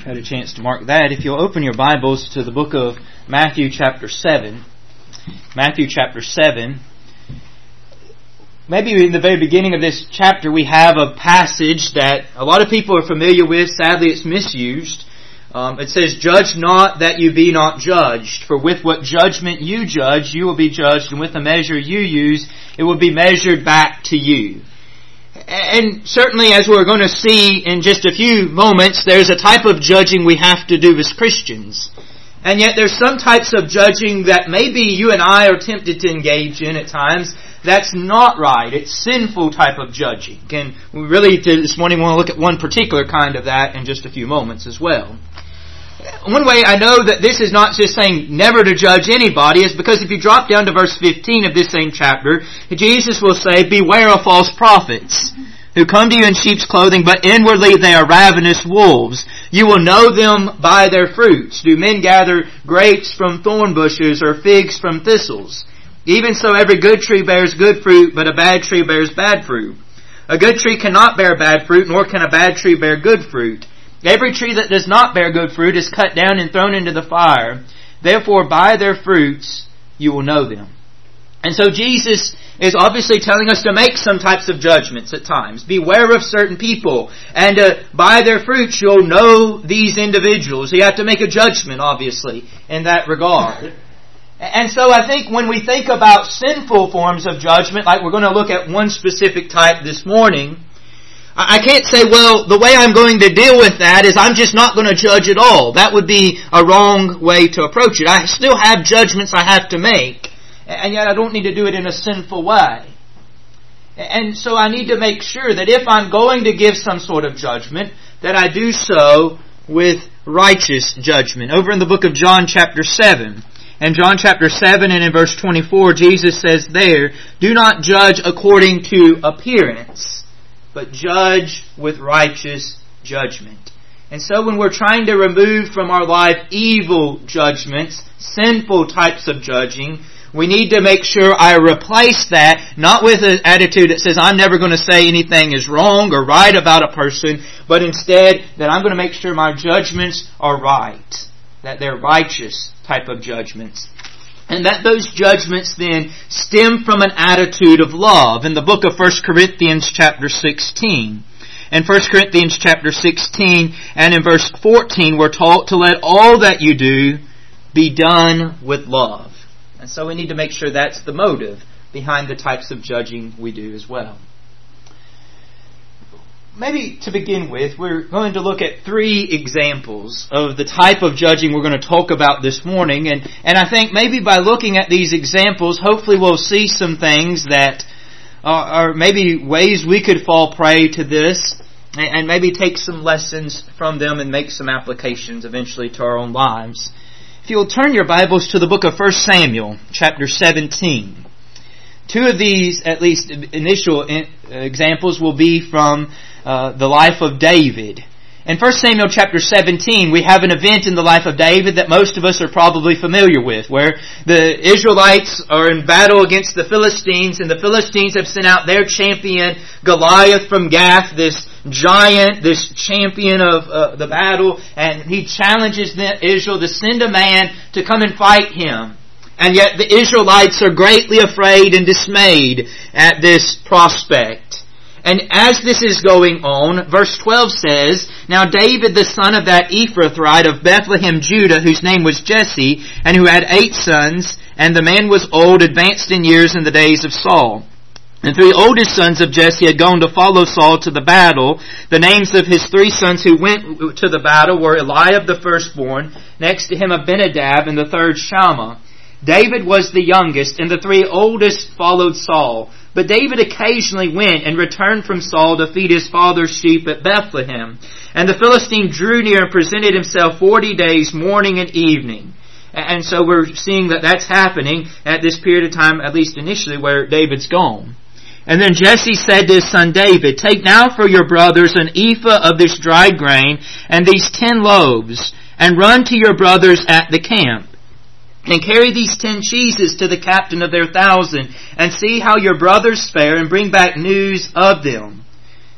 had a chance to mark that. If you'll open your Bibles to the book of Matthew chapter 7. Matthew chapter 7. Maybe in the very beginning of this chapter we have a passage that a lot of people are familiar with. Sadly, it's misused. It says, "Judge not that you be not judged. For with what judgment you judge, you will be judged. And with the measure you use, it will be measured back to you." And certainly, as we're going to see in just a few moments, there's a type of judging we have to do as Christians. And yet there's some types of judging that maybe you and I are tempted to engage in at times. That's not right. It's sinful type of judging. And we really this morning want to look at one particular kind of that in just a few moments as well. One way I know that this is not just saying never to judge anybody is because if you drop down to verse 15 of this same chapter, Jesus will say, "Beware of false prophets, who come to you in sheep's clothing, but inwardly they are ravenous wolves. You will know them by their fruits. Do men gather grapes from thorn bushes or figs from thistles? Even so every good tree bears good fruit, but a bad tree bears bad fruit. A good tree cannot bear bad fruit, nor can a bad tree bear good fruit. Every tree that does not bear good fruit is cut down and thrown into the fire. Therefore, by their fruits you will know them." And so Jesus is obviously telling us to make some types of judgments at times. Beware of certain people. And by their fruits you'll know these individuals. You have to make a judgment, obviously, in that regard. And so I think when we think about sinful forms of judgment, like we're going to look at one specific type this morning, I can't say, well, the way I'm going to deal with that is I'm just not going to judge at all. That would be a wrong way to approach it. I still have judgments I have to make, and yet I don't need to do it in a sinful way. And so I need to make sure that if I'm going to give some sort of judgment, that I do so with righteous judgment. Over in the book of John chapter 7, in John chapter 7 and in verse 24, Jesus says there, "Do not judge according to appearance, but judge with righteous judgment." And so when we're trying to remove from our life evil judgments, sinful types of judging, we need to make sure I replace that, not with an attitude that says I'm never going to say anything is wrong or right about a person, but instead that I'm going to make sure my judgments are right, that they're righteous type of judgments. And that those judgments then stem from an attitude of love. In the book of 1 Corinthians chapter 16. In 1 Corinthians chapter 16 and in verse 14 we're taught to let all that you do be done with love. And so we need to make sure that's the motive behind the types of judging we do as well. Maybe to begin with, we're going to look at 3 examples of the type of judging we're going to talk about this morning. And I think maybe by looking at these examples, hopefully we'll see some things that are maybe ways we could fall prey to this and maybe take some lessons from them and make some applications eventually to our own lives. If you'll turn your Bibles to the book of 1 Samuel, chapter 17. 2 of these, at least initial examples, will be from the life of David. In 1 Samuel chapter 17, we have an event in the life of David that most of us are probably familiar with, where the Israelites are in battle against the Philistines, and the Philistines have sent out their champion, Goliath from Gath, this giant, this champion of the battle, and he challenges Israel to send a man to come and fight him. And yet the Israelites are greatly afraid and dismayed at this prospect. And as this is going on, verse 12 says, "Now David the son of that Ephrathite of Bethlehem, Judah, whose name was Jesse, and who had 8 sons, and the man was old, advanced in years in the days of Saul. And 3 oldest sons of Jesse had gone to follow Saul to the battle. The names of his 3 sons who went to the battle were Eliab the firstborn, next to him Abinadab, and the third Shammah. David was the youngest, and the 3 oldest followed Saul. But David occasionally went and returned from Saul to feed his father's sheep at Bethlehem. And the Philistine drew near and presented himself 40 days, morning and evening." And so we're seeing that that's happening at this period of time, at least initially, where David's gone. "And then Jesse said to his son David, 'Take now for your brothers an ephah of this dried grain and these 10 loaves, and run to your brothers at the camp. And carry these 10 cheeses to the captain of their 1,000, and see how your brothers fare, and bring back news of them.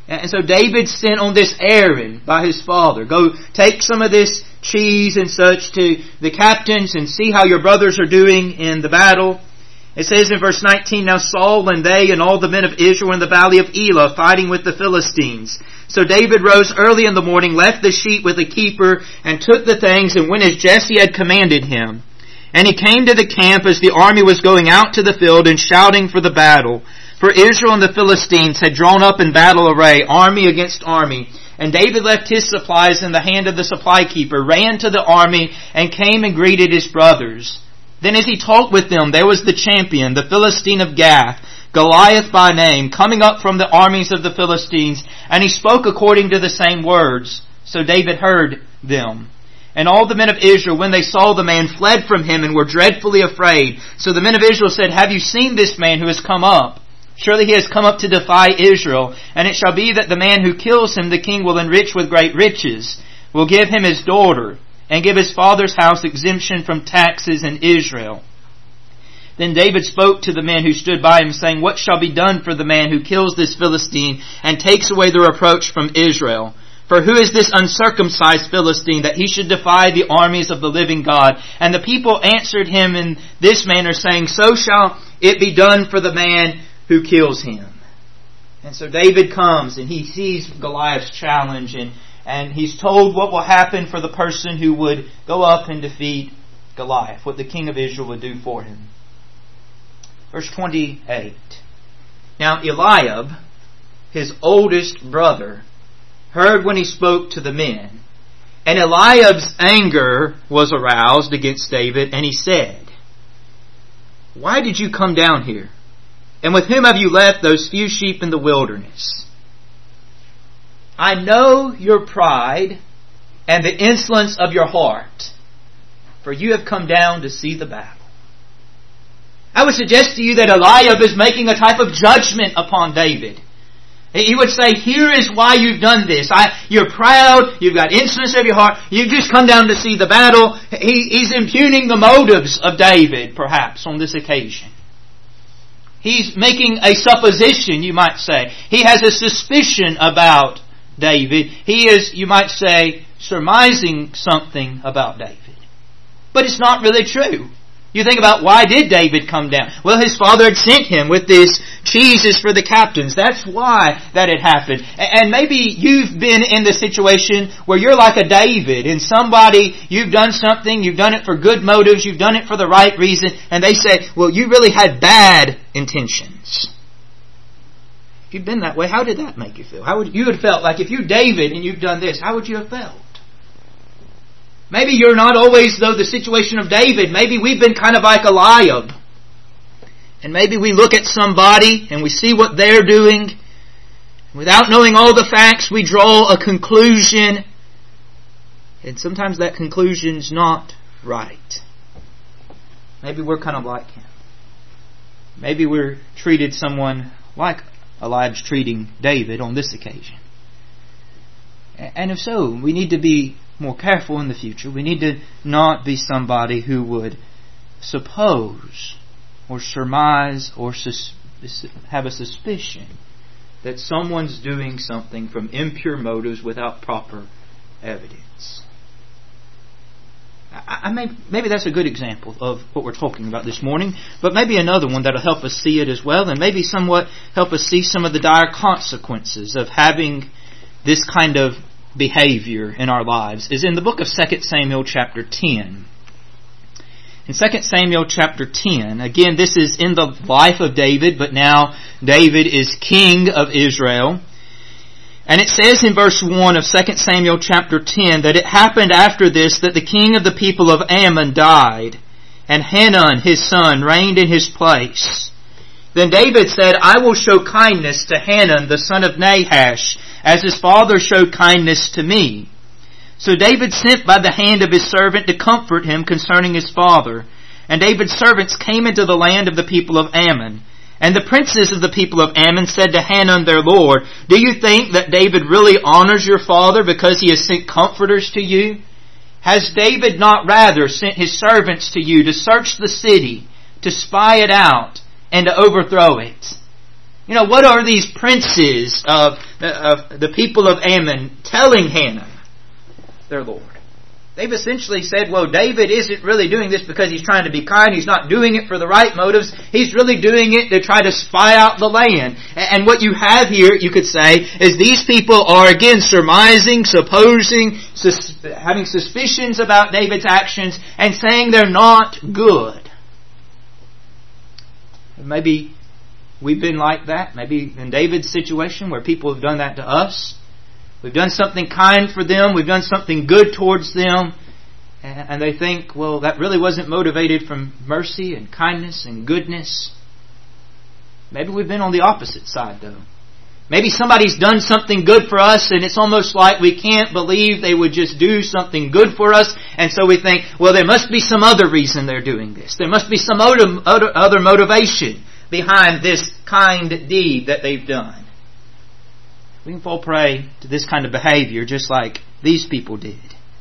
And so David sent on this errand by his father. Go take some of this cheese and such to the captains and see how your brothers are doing in the battle. It says in verse 19, Now Saul and they and all the men of Israel were in the valley of Elah fighting with the Philistines. So David rose early in the morning, left the sheep with the keeper, and took the things and went as Jesse had commanded him. And he came to the camp as the army was going out to the field and shouting for the battle. For Israel and the Philistines had drawn up in battle array, army against army. And David left his supplies in the hand of the supply keeper, ran to the army, and came and greeted his brothers. Then as he talked with them, there was the champion, the Philistine of Gath, Goliath by name, coming up from the armies of the Philistines, and he spoke according to the same words. So David heard them. And all the men of Israel, when they saw the man, fled from him and were dreadfully afraid. So the men of Israel said, Have you seen this man who has come up? Surely he has come up to defy Israel. And it shall be that the man who kills him the king will enrich with great riches, will give him his daughter, and give his father's house exemption from taxes in Israel. Then David spoke to the men who stood by him, saying, What shall be done for the man who kills this Philistine and takes away the reproach from Israel? For who is this uncircumcised Philistine that he should defy the armies of the living God? And the people answered him in this manner, saying, So shall it be done for the man who kills him. And so David comes and he sees Goliath's challenge and he's told what will happen for the person who would go up and defeat Goliath, what the king of Israel would do for him. Verse 28. Now Eliab, his oldest brother, heard when he spoke to the men. And Eliab's anger was aroused against David, and he said, Why did you come down here? And with whom have you left those few sheep in the wilderness? I know your pride and the insolence of your heart, for you have come down to see the battle. I would suggest to you that Eliab is making a type of judgment upon David. He would say, here is why you've done this. You're proud, you've got insolence of your heart, you've just come down to see the battle. He's impugning the motives of David, perhaps, on this occasion. He's making a supposition, you might say. He has a suspicion about David. He is, you might say, surmising something about David. But it's not really true. You think about, why did David come down? Well, his father had sent him with these cheeses for the captains. That's why that had happened. And maybe you've been in the situation where you're like a David, and somebody, you've done something, you've done it for good motives, you've done it for the right reason, and they say, well, you really had bad intentions. If you've been that way, how did that make you feel? How would you have felt like if you're David and you've done this, how would you have felt? Maybe you're not always, though, the situation of David. Maybe we've been kind of like Eliab. And maybe we look at somebody and we see what they're doing. Without knowing all the facts, we draw a conclusion. And sometimes that conclusion's not right. Maybe we're kind of like him. Maybe we're treated someone like Eliab's treating David on this occasion. And if so, we need to be more careful in the future. We need to not be somebody who would suppose or surmise or have a suspicion that someone's doing something from impure motives without proper evidence. Maybe that's a good example of what we're talking about this morning, but maybe another one that'll help us see it as well, and maybe somewhat help us see some of the dire consequences of having this kind of behavior in our lives is in the book of 2 Samuel chapter 10. In 2 Samuel chapter 10, again, this is in the life of David, but now David is king of Israel. And it says in verse 1 of 2 Samuel chapter 10 that it happened after this that the king of the people of Ammon died, and Hanun his son reigned in his place. Then David said, I will show kindness to Hanun the son of Nahash, as his father showed kindness to me. So David sent by the hand of his servant to comfort him concerning his father. And David's servants came into the land of the people of Ammon. And the princes of the people of Ammon said to Hanun their lord, Do you think that David really honors your father because he has sent comforters to you? Has David not rather sent his servants to you to search the city, to spy it out, and to overthrow it? What are these princes of the people of Ammon telling Hanun, their lord? They've essentially said, well, David isn't really doing this because he's trying to be kind. He's not doing it for the right motives. He's really doing it to try to spy out the land. And what you have here, you could say, is these people are again surmising, supposing, having suspicions about David's actions and saying they're not good. Maybe we've been like that. Maybe in David's situation where people have done that to us. We've done something kind for them. We've done something good towards them. And they think, well, that really wasn't motivated from mercy and kindness and goodness. Maybe we've been on the opposite side, though. Maybe somebody's done something good for us and it's almost like we can't believe they would just do something good for us. And so we think, well, there must be some other reason they're doing this. There must be some other motivation behind this kind deed that they've done. We can fall prey to this kind of behavior just like these people did.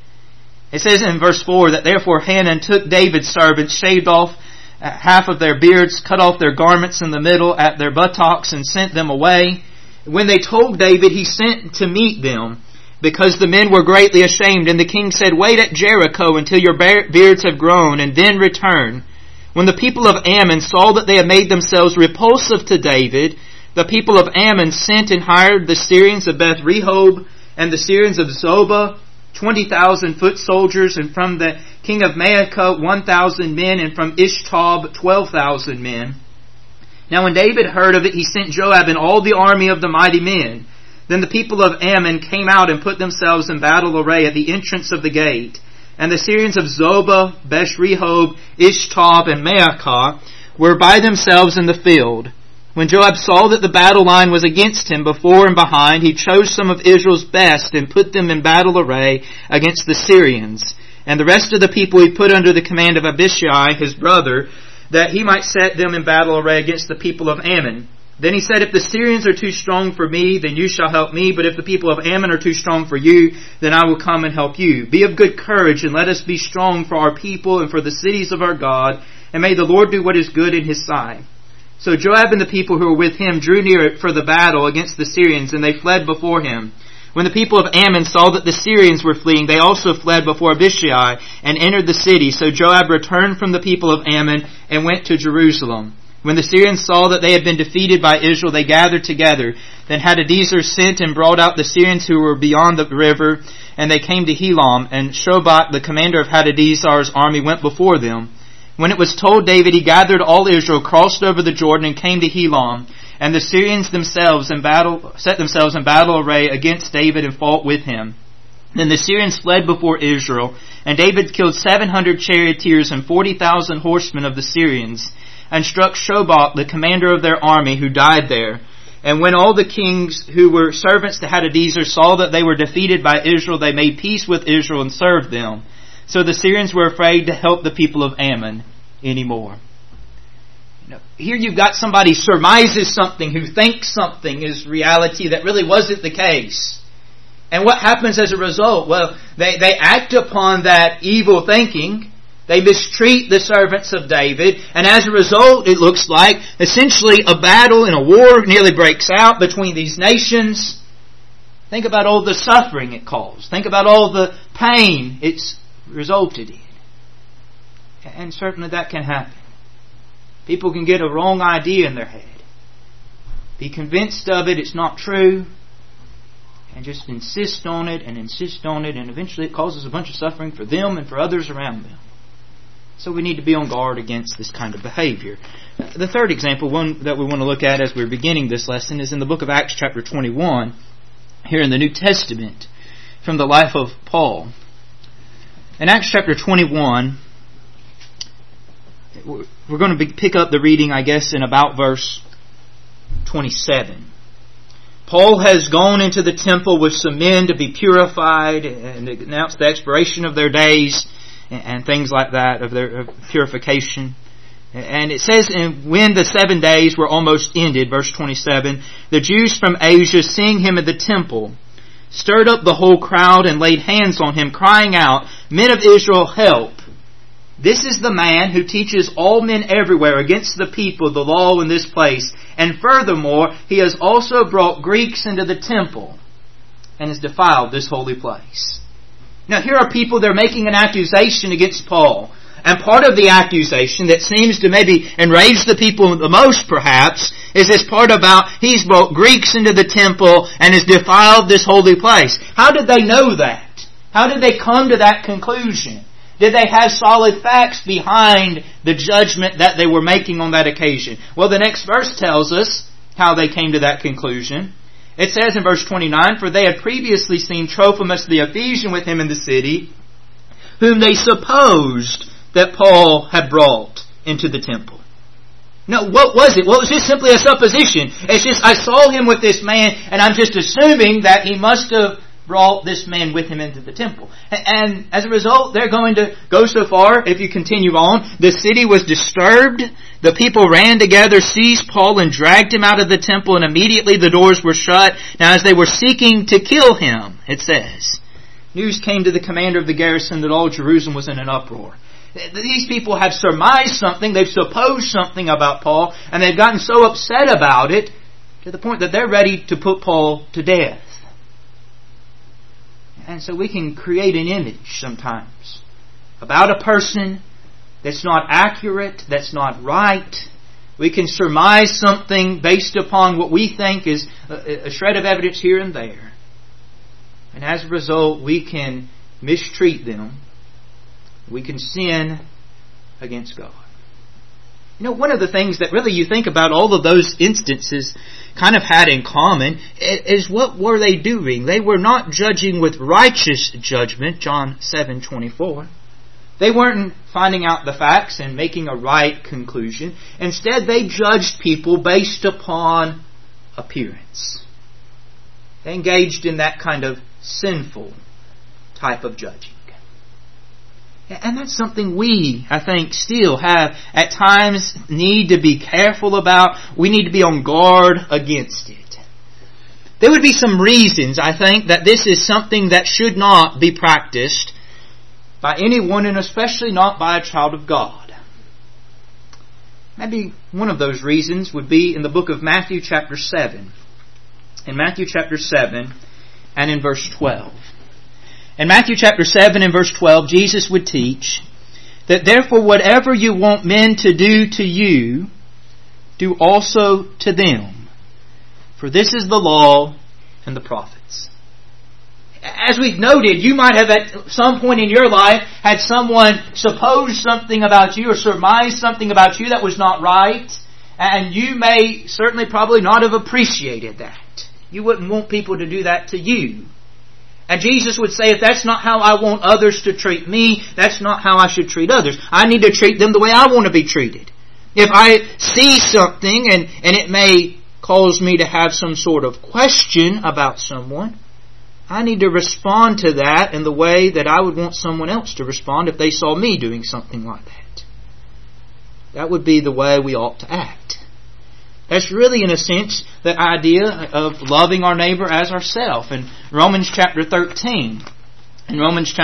It says in verse 4 that therefore Hanun took David's servants, shaved off half of their beards, cut off their garments in the middle at their buttocks, and sent them away. When they told David, he sent to meet them, because the men were greatly ashamed. And the king said, wait at Jericho until your beards have grown, and then return. When the people of Ammon saw that they had made themselves repulsive to David, the people of Ammon sent and hired the Syrians of Beth Rehob and the Syrians of Zobah, 20,000 foot soldiers, and from the king of Maacah 1,000 men, and from Ishtob 12,000 men. Now when David heard of it, he sent Joab and all the army of the mighty men. Then the people of Ammon came out and put themselves in battle array at the entrance of the gate. And the Syrians of Zobah, Beth Rehob, Ishtob, and Maacah were by themselves in the field. When Joab saw that the battle line was against him before and behind, he chose some of Israel's best and put them in battle array against the Syrians. And the rest of the people he put under the command of Abishai, his brother, that he might set them in battle array against the people of Ammon. Then he said, if the Syrians are too strong for me, then you shall help me. But if the people of Ammon are too strong for you, then I will come and help you. Be of good courage, and let us be strong for our people and for the cities of our God. And may the Lord do what is good in his sight. So Joab and the people who were with him drew near for the battle against the Syrians, and they fled before him. When the people of Ammon saw that the Syrians were fleeing, they also fled before Abishai and entered the city. So Joab returned from the people of Ammon and went to Jerusalem. When the Syrians saw that they had been defeated by Israel, they gathered together. Then Hadadezer sent and brought out the Syrians who were beyond the river, and they came to Helam, and Shobach, the commander of Hadadezer's army, went before them. When it was told David, he gathered all Israel, crossed over the Jordan, and came to Helam. And the Syrians themselves set themselves in battle array against David and fought with him. Then the Syrians fled before Israel, and David killed 700 charioteers and 40,000 horsemen of the Syrians, and struck Shobach, the commander of their army, who died there. And when all the kings who were servants to Hadadezer saw that they were defeated by Israel, they made peace with Israel and served them. So the Syrians were afraid to help the people of Ammon anymore. Here you've got somebody surmises something, who thinks something is reality that really wasn't the case. And what happens as a result? Well, they act upon that evil thinking. They mistreat the servants of David. And as a result, it looks like essentially a battle and a war nearly breaks out between these nations. Think about all the suffering it caused. Think about all the pain it's resulted in. And certainly that can happen. People can get a wrong idea in their head, be convinced of it, it's not true, and just insist on it, and eventually it causes a bunch of suffering for them and for others around them. So we need to be on guard against this kind of behavior. The third example, one that we want to look at as we're beginning this lesson, is in the book of Acts chapter 21, here in the New Testament, from the life of Paul. In Acts chapter 21, we're going to pick up the reading, I guess, in about verse 27. Paul has gone into the temple with some men to be purified and announce the expiration of their days and things like that, of their purification. And it says, and when the 7 days were almost ended, verse 27, the Jews from Asia, seeing him in the temple, stirred up the whole crowd and laid hands on him, crying out, Men of Israel, help! This is the man who teaches all men everywhere against the people the law in this place. And furthermore, he has also brought Greeks into the temple and has defiled this holy place. Now here are people, they're making an accusation against Paul. And part of the accusation that seems to maybe enrage the people the most perhaps is this part about he's brought Greeks into the temple and has defiled this holy place. How did they know that? How did they come to that conclusion? Did they have solid facts behind the judgment that they were making on that occasion? Well, the next verse tells us how they came to that conclusion. It says in verse 29, "For they had previously seen Trophimus the Ephesian with him in the city, whom they supposed that Paul had brought into the temple." No, what was it? Well, it was just simply a supposition. It's just, I saw him with this man, and I'm just assuming that he must have brought this man with him into the temple. And as a result, they're going to go so far, if you continue on, the city was disturbed, the people ran together, seized Paul and dragged him out of the temple, and immediately the doors were shut. Now as they were seeking to kill him, it says, news came to the commander of the garrison that all Jerusalem was in an uproar. These people have surmised something, they've supposed something about Paul, and they've gotten so upset about it to the point that they're ready to put Paul to death. And so we can create an image sometimes about a person that's not accurate, that's not right. We can surmise something based upon what we think is a shred of evidence here and there. And as a result, we can mistreat them. We can sin against God. You know, one of the things that really you think about all of those instances kind of had in common is what were they doing? They were not judging with righteous judgment, John 7:24. They weren't finding out the facts and making a right conclusion. Instead, they judged people based upon appearance. They engaged in that kind of sinful type of judging. And that's something we, I think, still have at times need to be careful about. We need to be on guard against it. There would be some reasons, I think, that this is something that should not be practiced by anyone, and especially not by a child of God. Maybe one of those reasons would be in the book of Matthew chapter 7. In Matthew chapter 7 and in verse 12. In Matthew chapter 7 and verse 12, Jesus would teach that therefore whatever you want men to do to you, do also to them. For this is the law and the prophets. As we've noted, you might have at some point in your life had someone suppose something about you or surmise something about you that was not right. And you may certainly probably not have appreciated that. You wouldn't want people to do that to you. And Jesus would say, if that's not how I want others to treat me, that's not how I should treat others. I need to treat them the way I want to be treated. If I see something and it may cause me to have some sort of question about someone, I need to respond to that in the way that I would want someone else to respond if they saw me doing something like that. That would be the way we ought to act. That's really, in a sense, the idea of loving our neighbor as ourselves. In Romans chapter 13, and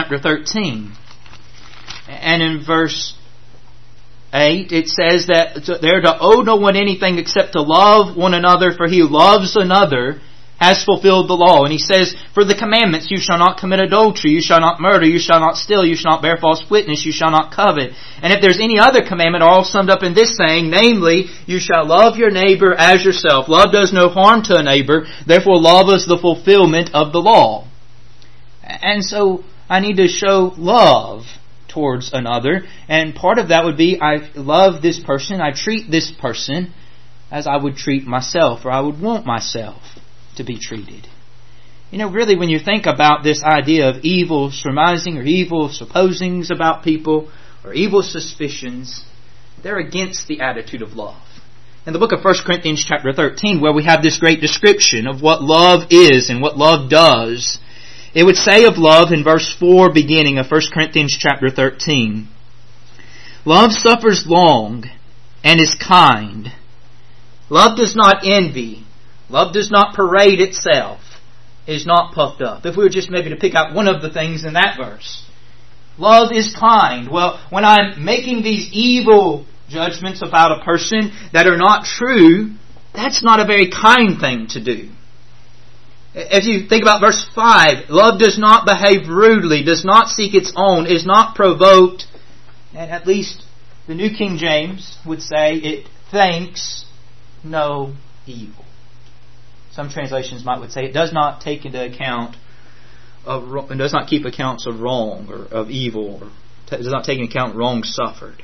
in verse 8, it says that they're to owe no one anything except to love one another, for he who loves another has fulfilled the law. And he says, for the commandments, you shall not commit adultery, you shall not murder, you shall not steal, you shall not bear false witness, you shall not covet. And if there's any other commandment, are all summed up in this saying, namely, you shall love your neighbor as yourself. Love does no harm to a neighbor, therefore love is the fulfillment of the law. And so I need to show love towards another, and part of that would be I love this person, I treat this person as I would treat myself, or I would want myself to be treated. You know, really, when you think about this idea of evil surmising or evil supposings about people or evil suspicions, they're against the attitude of love. In the book of 1 Corinthians chapter 13, where we have this great description of what love is and what love does, it would say of love in verse 4 beginning of 1 Corinthians chapter 13, love suffers long and is kind. Love does not envy. Love does not parade itself, is not puffed up. If we were just maybe to pick out one of the things in that verse. Love is kind. Well, when I'm making these evil judgments about a person that are not true, that's not a very kind thing to do. As you think about verse 5, love does not behave rudely, does not seek its own, is not provoked, and at least the New King James would say it thinks no evil. Some translations would say it does not take into account and does not keep accounts of wrong or of evil, or does not take into account wrong suffered.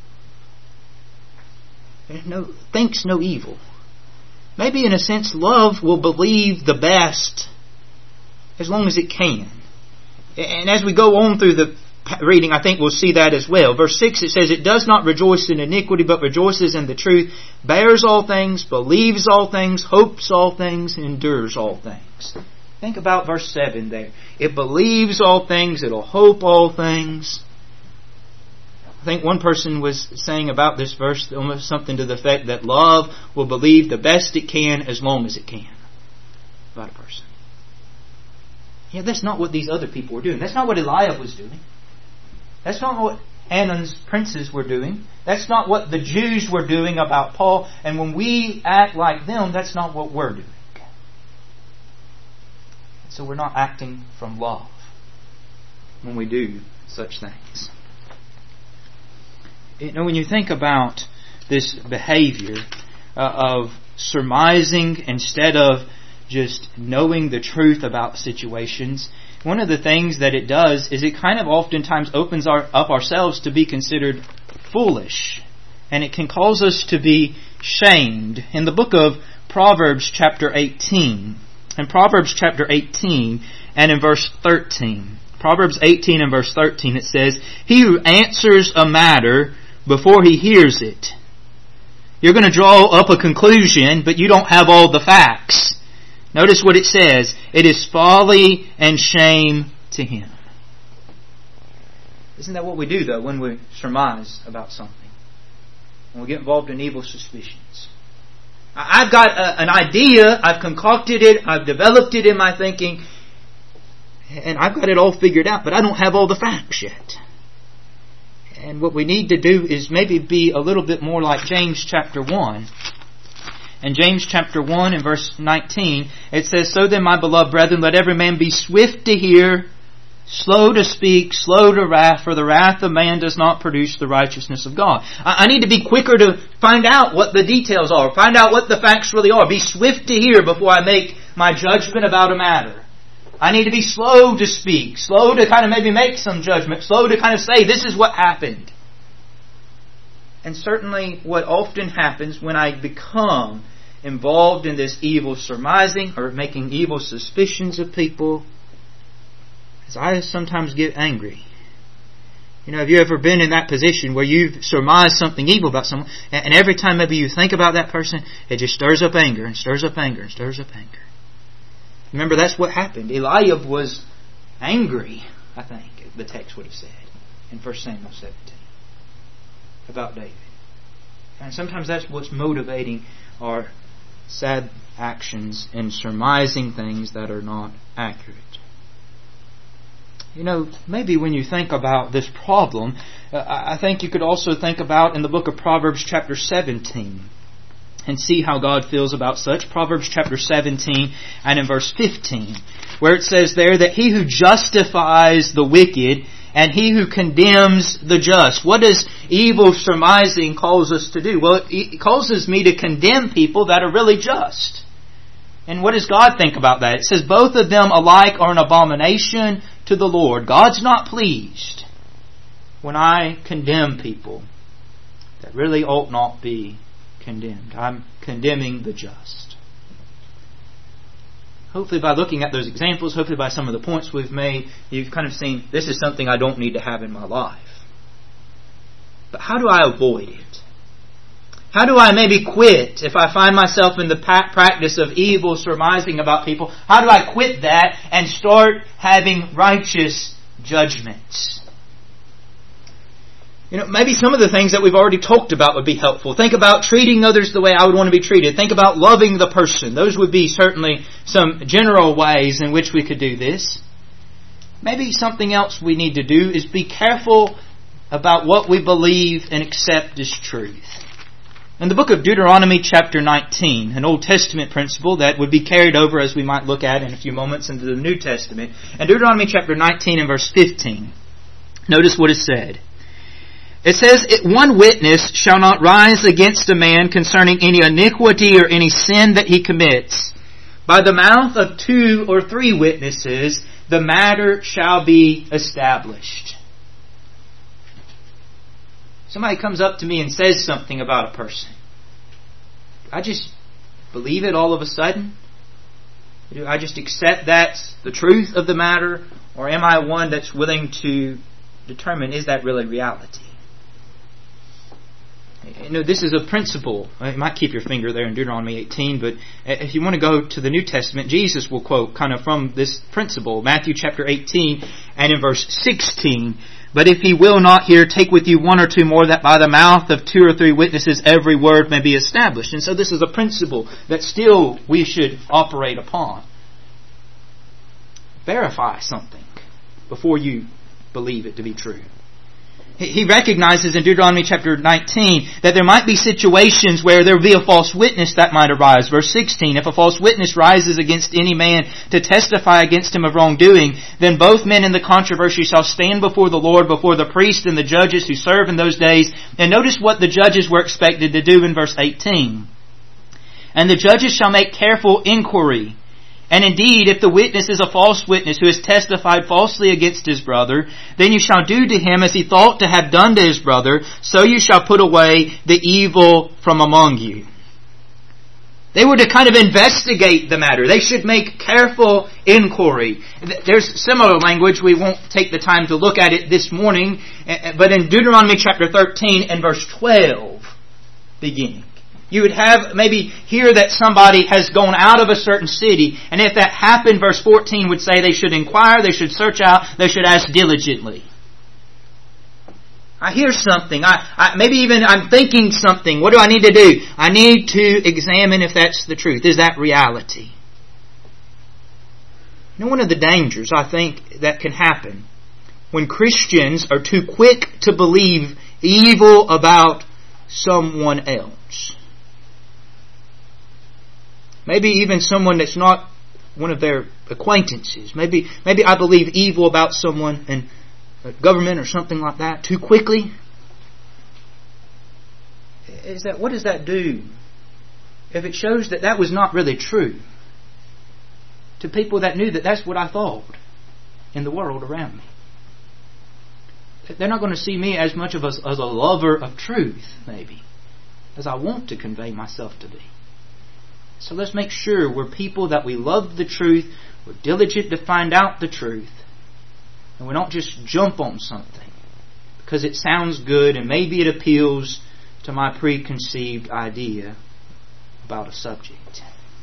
Thinks no evil. Maybe in a sense, love will believe the best as long as it can. And as we go on through the reading, I think we'll see that as well. Verse 6, it says, it does not rejoice in iniquity, but rejoices in the truth, bears all things, believes all things, hopes all things, endures all things. Think about verse 7 there. It believes all things, it'll hope all things. I think one person was saying about this verse almost something to the effect that love will believe the best it can as long as it can about a person. Yeah, that's not what these other people were doing. That's not what Eliab was doing. That's not what Hanan's princes were doing. That's not what the Jews were doing about Paul. And when we act like them, that's not what we're doing. So we're not acting from love when we do such things. When you think about this behavior of surmising instead of just knowing the truth about situations, one of the things that it does is it kind of oftentimes opens up ourselves to be considered foolish. And it can cause us to be shamed. In the book of Proverbs chapter 18, in Proverbs chapter 18 and in verse 13, Proverbs 18 and verse 13, it says, he who answers a matter before he hears it. You're going to draw up a conclusion, but you don't have all the facts. Notice what it says. It is folly and shame to him. Isn't that what we do, though, when we surmise about something? When we get involved in evil suspicions. I've got an idea, I've concocted it, I've developed it in my thinking, and I've got it all figured out, but I don't have all the facts yet. And what we need to do is maybe be a little bit more like James chapter 1. In James chapter 1 and verse 19, it says, so then, my beloved brethren, let every man be swift to hear, slow to speak, slow to wrath, for the wrath of man does not produce the righteousness of God. I need to be quicker to find out what the details are, find out what the facts really are. Be swift to hear before I make my judgment about a matter. I need to be slow to speak, slow to kind of maybe make some judgment, slow to kind of say, this is what happened. And certainly what often happens when I become involved in this evil surmising or making evil suspicions of people is I sometimes get angry. Have you ever been in that position where you've surmised something evil about someone, and every time maybe you think about that person, it just stirs up anger and stirs up anger and stirs up anger. Remember, that's what happened. Eliab was angry, I think the text would have said, in 1 Samuel 17, about David. And sometimes that's what's motivating our sad actions in surmising things that are not accurate. Maybe when you think about this problem, I think you could also think about in the book of Proverbs chapter 17 and see how God feels about such. Proverbs chapter 17 and in verse 15, where it says there that he who justifies the wicked and he who condemns the just. What does evil surmising cause us to do? Well, it causes me to condemn people that are really just. And what does God think about that? It says both of them alike are an abomination to the Lord. God's not pleased when I condemn people that really ought not be condemned. I'm condemning the just. Hopefully by looking at those examples, hopefully by some of the points we've made, you've kind of seen this is something I don't need to have in my life. But how do I avoid it? How do I maybe quit if I find myself in the practice of evil surmising about people? How do I quit that and start having righteous judgments? Maybe some of the things that we've already talked about would be helpful. Think about treating others the way I would want to be treated. Think about loving the person. Those would be certainly some general ways in which we could do this. maybe something else we need to do is be careful about what we believe and accept as truth. In the book of Deuteronomy chapter 19, an Old Testament principle that would be carried over, as we might look at in a few moments, into the New Testament. In Deuteronomy chapter 19 and verse 15, notice what is said. It says, "One witness shall not rise against a man concerning any iniquity or any sin that he commits. By the mouth of 2 or 3 witnesses, the matter shall be established." Somebody comes up to me and says something about a person. Do I just believe it all of a sudden? Do I just accept that's the truth of the matter? Or am I one that's willing to determine, is that really reality? You know, this is a principle. You might keep your finger there in Deuteronomy 18, but if you want to go to the New Testament, Jesus will quote kind of from this principle. Matthew chapter 18 and in verse 16. "But if ye will not hear, take with you 1 or 2 more, that by the mouth of 2 or 3 witnesses every word may be established." And so this is a principle that still we should operate upon. Verify something before you believe it to be true. He recognizes in Deuteronomy chapter 19 that there might be situations where there will be a false witness that might arise. Verse 16, "If a false witness rises against any man to testify against him of wrongdoing, then both men in the controversy shall stand before the Lord, before the priests and the judges who serve in those days." And notice what the judges were expected to do in verse 18. "And the judges shall make careful inquiry. And indeed, if the witness is a false witness who has testified falsely against his brother, then you shall do to him as he thought to have done to his brother, so you shall put away the evil from among you." They were to kind of investigate the matter. They should make careful inquiry. There's similar language. We won't take the time to look at it this morning, but in Deuteronomy chapter 13 and verse 12 beginning, you would have maybe hear that somebody has gone out of a certain city, and if that happened, verse 14 would say they should inquire, they should search out, they should ask diligently. I hear something, maybe even I'm thinking something. What do I need to do? I need to examine if that's the truth. Is that reality? You know, one of the dangers I think that can happen when Christians are too quick to believe evil about someone else. Maybe even someone that's not one of their acquaintances. Maybe I believe evil about someone in government or something like that too quickly. What does that do if it shows that was not really true to people that knew that that's what I thought in the world around me? They're not going to see me as much of as a lover of truth, maybe, as I want to convey myself to be. So let's make sure we're people that we love the truth, we're diligent to find out the truth, and we don't just jump on something because it sounds good and maybe it appeals to my preconceived idea about a subject.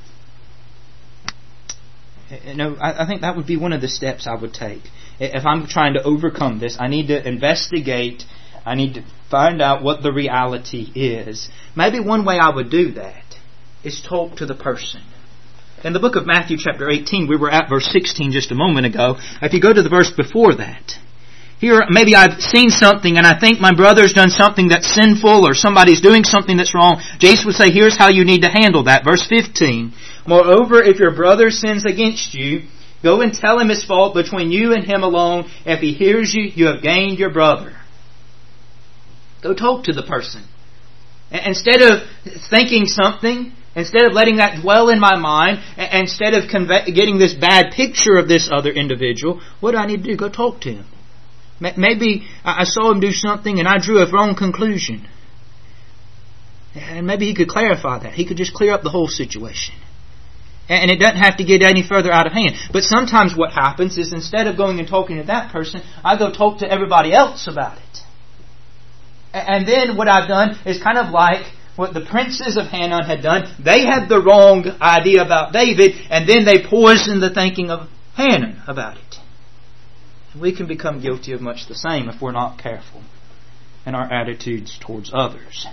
I think that would be one of the steps I would take. If I'm trying to overcome this, I need to investigate, I need to find out what the reality is. Maybe one way I would do that is talk to the person. In the book of Matthew chapter 18, we were at verse 16 just a moment ago. If you go to the verse before that, here maybe I've seen something and I think my brother's done something that's sinful or somebody's doing something that's wrong. Jesus would say, here's how you need to handle that. Verse 15, "Moreover, if your brother sins against you, go and tell him his fault between you and him alone. If he hears you, you have gained your brother." Go talk to the person. Instead of thinking something, instead of letting that dwell in my mind, instead of getting this bad picture of this other individual, what do I need to do? Go talk to him. Maybe I saw him do something and I drew a wrong conclusion. And maybe he could clarify that. He could just clear up the whole situation. And it doesn't have to get any further out of hand. But sometimes what happens is instead of going and talking to that person, I go talk to everybody else about it. And then what I've done is kind of like what the princes of Hanun had done. They had the wrong idea about David, and then they poisoned the thinking of Hanun about it. We can become guilty of much the same if we're not careful in our attitudes towards others.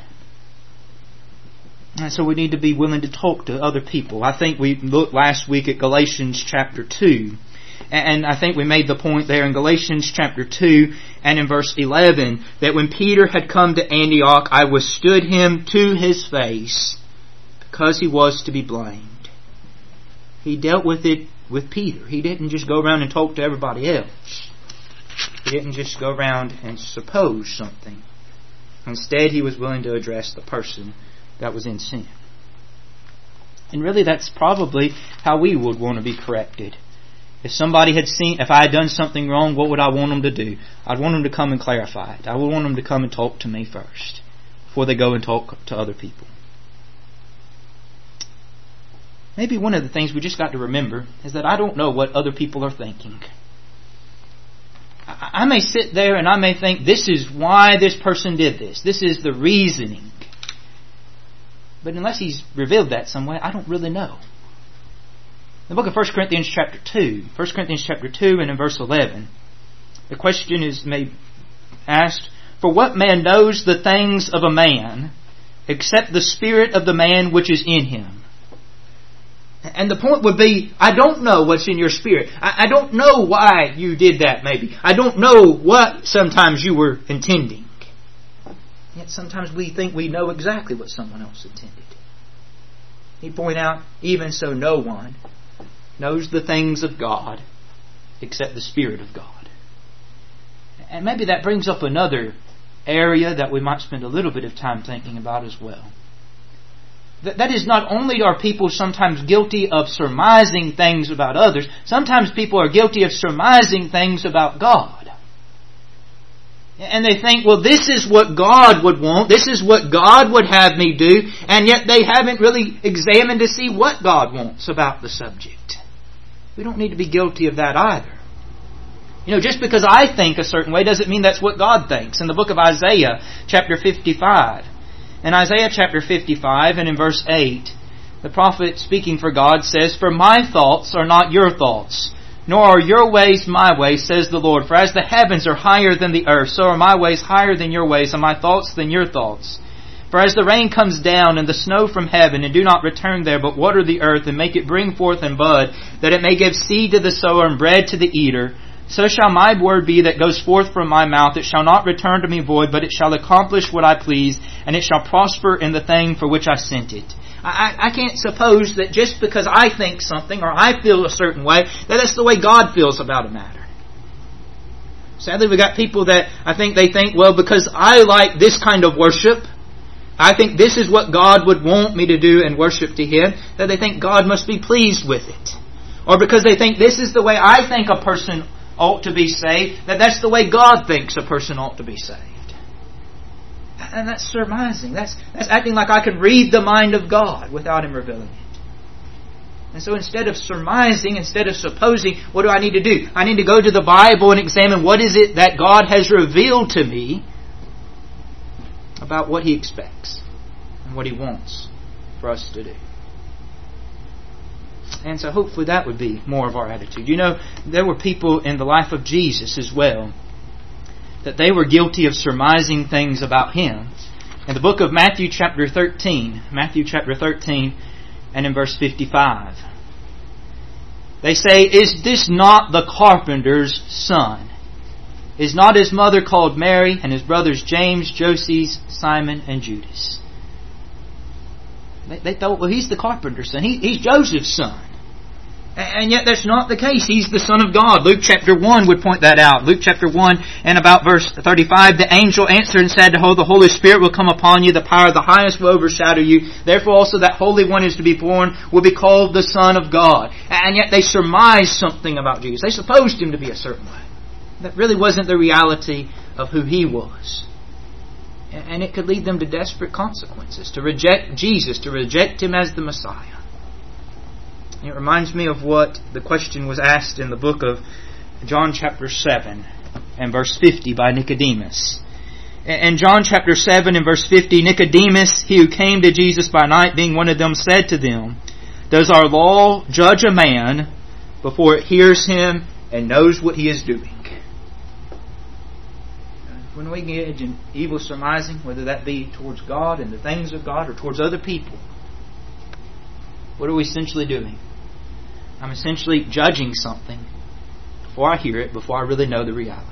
And so we need to be willing to talk to other people. I think we looked last week at Galatians chapter 2. And I think we made the point there in Galatians chapter 2 and in verse 11 that when Peter had come to Antioch, I withstood him to his face because he was to be blamed. He dealt with it with Peter. He didn't just go around and talk to everybody else. He didn't just go around and suppose something. Instead, he was willing to address the person that was in sin. And really, that's probably how we would want to be corrected. If somebody had seen, if I had done something wrong, what would I want them to do? I'd want them to come and clarify it. I would want them to come and talk to me first before they go and talk to other people. Maybe one of the things we just got to remember is that I don't know what other people are thinking. I may sit there and I may think this is why this person did this. This is the reasoning. But unless He's revealed that some way, I don't really know. The book of 1 Corinthians chapter 2. 1 Corinthians chapter 2 and in verse 11. The question is asked, for what man knows the things of a man except the spirit of the man which is in him? And the point would be, I don't know what's in your spirit. I don't know why you did that maybe. I don't know what sometimes you were intending. Yet sometimes we think we know exactly what someone else intended. He point out, even so no one knows the things of God except the Spirit of God. And maybe that brings up another area that we might spend a little bit of time thinking about as well. That is, not only are people sometimes guilty of surmising things about others, sometimes people are guilty of surmising things about God. And they think, well, this is what God would want, this is what God would have me do, and yet they haven't really examined to see what God wants about the subject. We don't need to be guilty of that either. You know, just because I think a certain way doesn't mean that's what God thinks. In the book of Isaiah, chapter 55, in Isaiah chapter 55 and in verse 8, the prophet speaking for God says, for my thoughts are not your thoughts, nor are your ways my ways, says the Lord. For as the heavens are higher than the earth, so are my ways higher than your ways, and my thoughts than your thoughts. For as the rain comes down and the snow from heaven, and do not return there, but water the earth, and make it bring forth and bud, that it may give seed to the sower and bread to the eater, so shall my word be that goes forth from my mouth. It shall not return to me void, but it shall accomplish what I please, and it shall prosper in the thing for which I sent it. I can't suppose that just because I think something or I feel a certain way, that that's the way God feels about a matter. Sadly, we've got people that they think, well, because I like this kind of worship, I think this is what God would want me to do and worship to Him, that they think God must be pleased with it. Or because they think this is the way I think a person ought to be saved, that's the way God thinks a person ought to be saved. And that's surmising. That's acting like I can read the mind of God without Him revealing it. And so instead of surmising, instead of supposing, what do I need to do? I need to go to the Bible and examine what is it that God has revealed to me about what He expects and what He wants for us to do. And so hopefully that would be more of our attitude. You know, there were people in the life of Jesus as well that they were guilty of surmising things about Him. In the book of Matthew chapter 13 and in verse 55, they say, is this not the carpenter's son? Is not his mother called Mary, and his brothers James, Joses, Simon, and Judas? They thought, well, he's the carpenter's son. He's Joseph's son. And yet that's not the case. He's the Son of God. Luke chapter 1 would point that out. Luke chapter 1 and about verse 35, the angel answered and said, the Holy Spirit will come upon you, the power of the highest will overshadow you. Therefore also that Holy One is to be born will be called the Son of God. And yet they surmised something about Jesus. They supposed Him to be a certain way. That really wasn't the reality of who He was. And it could lead them to desperate consequences, to reject Jesus, to reject Him as the Messiah. It reminds me of what the question was asked in the book of John chapter 7 and verse 50 by Nicodemus. In John chapter 7 and verse 50, Nicodemus, he who came to Jesus by night, being one of them, said to them, does our law judge a man before it hears him and knows what he is doing? When we engage in evil surmising, whether that be towards God and the things of God or towards other people, what are we essentially doing? I'm essentially judging something before I hear it, before I really know the reality.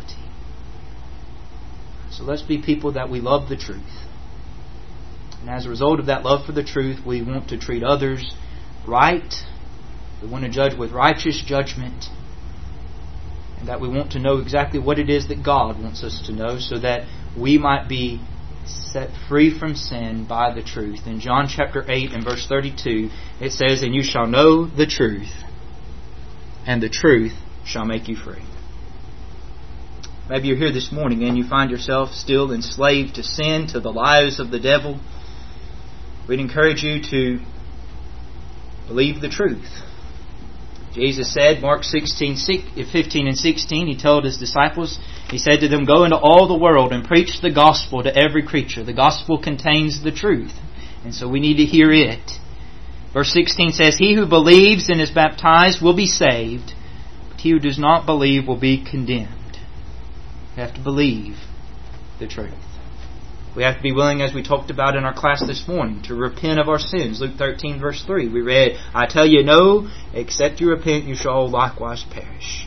So let's be people that we love the truth. And as a result of that love for the truth, we want to treat others right. We want to judge with righteous judgment. And that we want to know exactly what it is that God wants us to know, so that we might be set free from sin by the truth. In John chapter 8 and verse 32, it says, "And you shall know the truth, and the truth shall make you free." Maybe you're here this morning and you find yourself still enslaved to sin, to the lies of the devil. We'd encourage you to believe the truth. Jesus said, Mark 15 and 16, He told His disciples, He said to them, "Go into all the world and preach the gospel to every creature." The gospel contains the truth, and so we need to hear it. Verse 16 says, "He who believes and is baptized will be saved, but he who does not believe will be condemned." We have to believe the truth. We have to be willing, as we talked about in our class this morning, to repent of our sins. Luke 13 verse 3, we read, "I tell you, no, except you repent, you shall all likewise perish."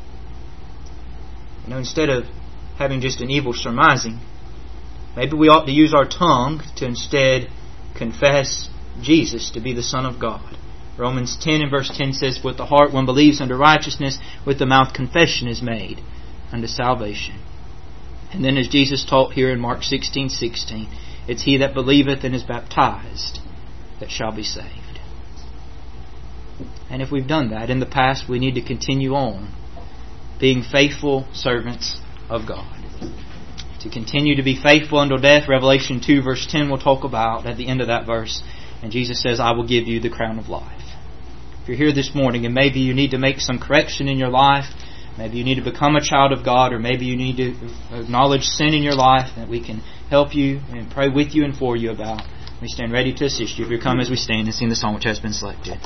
Instead of having just an evil surmising, maybe we ought to use our tongue to instead confess Jesus to be the Son of God. Romans 10 and verse 10 says, "With the heart one believes unto righteousness, with the mouth confession is made unto salvation." And then as Jesus taught here in Mark 16:16, it's he that believeth and is baptized that shall be saved. And if we've done that in the past, we need to continue on being faithful servants of God. To continue to be faithful until death. Revelation 2 verse 10 we'll talk about at the end of that verse. And Jesus says, "I will give you the crown of life." If you're here this morning and maybe you need to make some correction in your life, maybe you need to become a child of God, or maybe you need to acknowledge sin in your life, that we can help you and pray with you and for you about, we stand ready to assist you. If you come as we stand and sing the song which has been selected.